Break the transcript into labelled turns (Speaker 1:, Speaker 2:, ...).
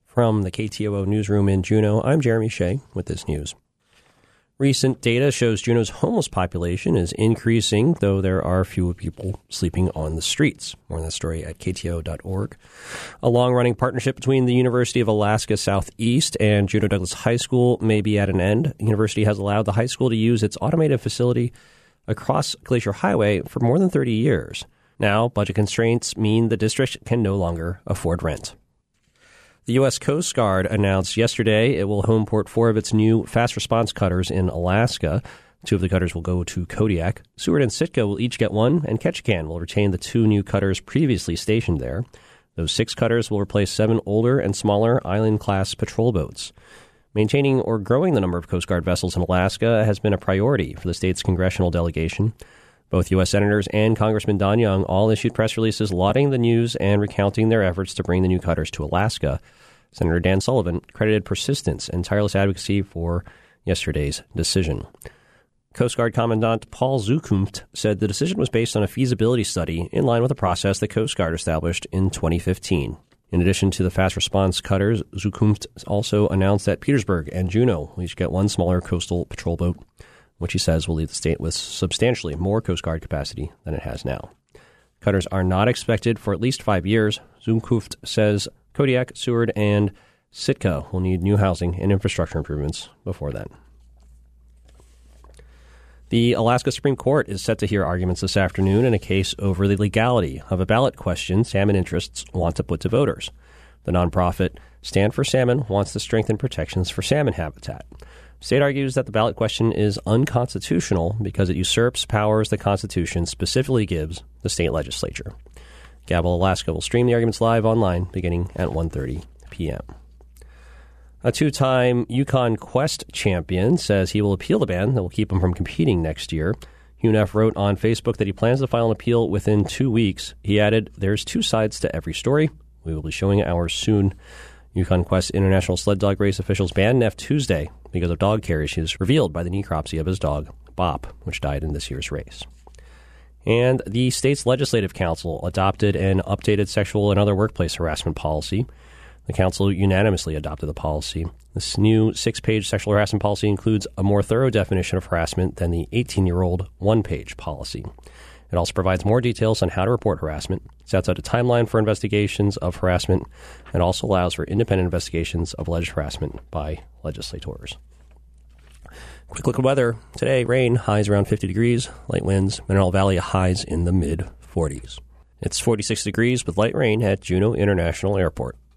Speaker 1: From the KTOO newsroom in Juneau, I'm Jeremy Shea with this news. Recent data shows Juneau's homeless population is increasing, though there are fewer people sleeping on the streets. More on that story at KTO.org. A long-running partnership between the University of Alaska Southeast and Juneau Douglas High School may be at an end. The university has allowed the high school to use its automated facility across Glacier Highway for more than 30 years. Now, budget constraints mean the district can no longer afford rent. The U.S. Coast Guard announced yesterday it will homeport 4 of its new fast response cutters in Alaska. 2 of the cutters will go to Kodiak. Seward and Sitka will each get 1, and Ketchikan will retain the 2 new cutters previously stationed there. Those 6 cutters will replace 7 older and smaller island-class patrol boats. Maintaining or growing the number of Coast Guard vessels in Alaska has been a priority for the state's congressional delegation. Both U.S. Senators and Congressman Don Young all issued press releases lauding the news and recounting their efforts to bring the new cutters to Alaska. Senator Dan Sullivan credited persistence and tireless advocacy for yesterday's decision. Coast Guard Commandant Paul Zukunft said the decision was based on a feasibility study in line with the process the Coast Guard established in 2015. In addition to the fast response cutters, Zukunft also announced that Petersburg and Juneau will each get 1 smaller coastal patrol boat, which he says will leave the state with substantially more Coast Guard capacity than it has now. Cutters are not expected for at least 5 years. Zukunft says Kodiak, Seward, and Sitka will need new housing and infrastructure improvements before then. The Alaska Supreme Court is set to hear arguments this afternoon in a case over the legality of a ballot question salmon interests want to put to voters. The nonprofit Stand for Salmon wants to strengthen protections for salmon habitat. The state argues that the ballot question is unconstitutional because it usurps powers the Constitution specifically gives the state legislature. Gavel Alaska will stream the arguments live online beginning at 1:30 p.m. A 2-time Yukon Quest champion says he will appeal the ban that will keep him from competing next year. UNF wrote on Facebook that he plans to file an appeal within 2 weeks. He added, "There's 2 sides to every story. We will be showing ours soon." Yukon Quest International Sled Dog Race officials banned Neff Tuesday because of dog care issues revealed by the necropsy of his dog, Bop, which died in this year's race. And the state's legislative council adopted an updated sexual and other workplace harassment policy. The council unanimously adopted the policy. This new 6-page sexual harassment policy includes a more thorough definition of harassment than the 18-year-old 1-page policy. It also provides more details on how to report harassment, sets out a timeline for investigations of harassment, and also allows for independent investigations of alleged harassment by legislators. Quick look at weather. Today, rain, highs around 50 degrees, light winds, Mineral Valley highs in the mid-40s. It's 46 degrees with light rain at Juneau International Airport.